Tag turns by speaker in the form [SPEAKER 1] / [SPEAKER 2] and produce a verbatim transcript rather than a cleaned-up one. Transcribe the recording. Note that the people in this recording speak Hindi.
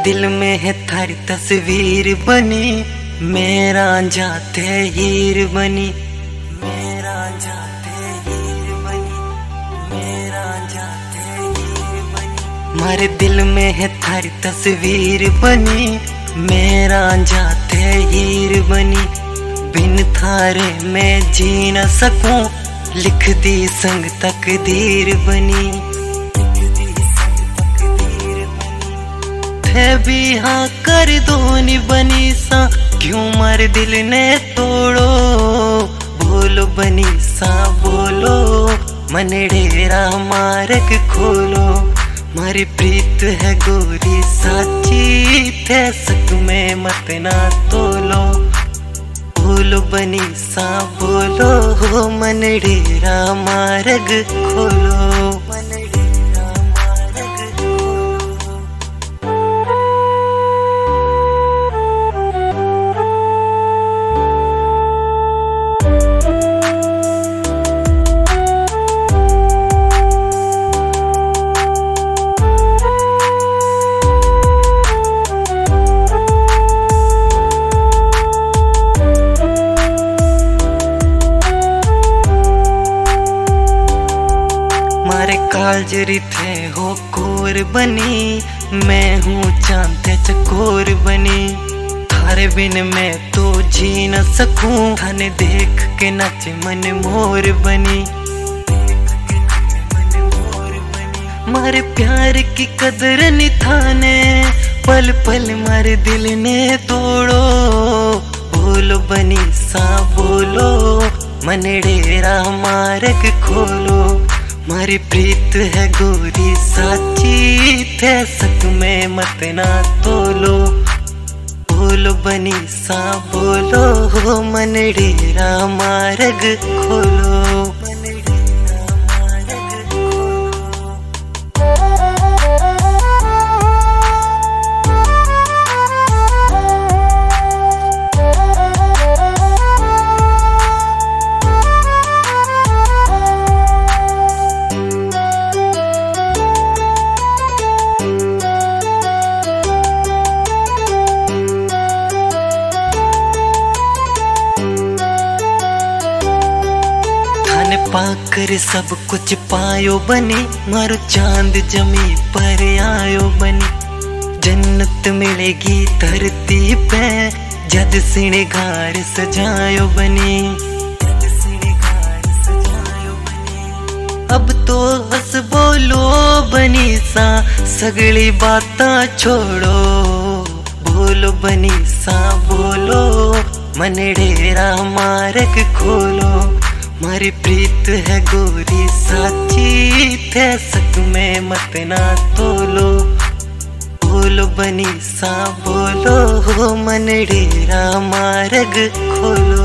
[SPEAKER 1] दिल में है थारी तस्वीर बनी, मेरा जाते हीर बनी, मेरा जाते हीर बनी, मेरा जाते हीर बनी। मारे दिल में है थारी तस्वीर बनी, मेरा जाते हीर बनी। बिन थारे मैं जी न सकूं, लिख दी संग तकदीर बनी। थे भी हाँ कर दो नी बनी सा, क्यों मारे दिल ने तोड़ो। बोलो बनी सा बोलो, मनडेरा मार्ग खोलो। मारी प्रीत है गोरी साची, थे सक में मत ना तोलो। बोलो बनी सा बोलो, हो मनडेरा मार्ग खोलो। मनडेरा मार्ग खोलो। मारे कालजरी थे हो कोर बनी, मैं हूँ चांद चकोर बनी। थारे बिन मैं तो जी न सकूं, थाने देख के नाचे मन मोर बनी। मारे प्यार की कदर नि थाने, पल पल मारे दिल ने तोड़ो। बोलो बनी सा बोलो, मनडेरा मार्ग खोलो। मारी प्रीत है गोरी साची, थे सक में मत ना तोलो। बोलो बनी सा बोलो, हो मनडेरा मार्ग खोलो। मनडेरा मार्ग खोलो। पाकर सब कुछ पायो बनी, मारो चांद जमी पर आयो बनी। जन्नत मिलेगी धरती पे, जद सिंगार सजायो बनी। अब तो हंस बोलो बनी सा, सगली बातां छोड़ो। बोलो बनी सा बोलो, मनडेरा मार्ग खोलो। मारी प्रीत है गोरी साची, थे सक में मत ना तोलो। बोलो बनी सा बोलो, हो मनडेरा मार्ग खोलो।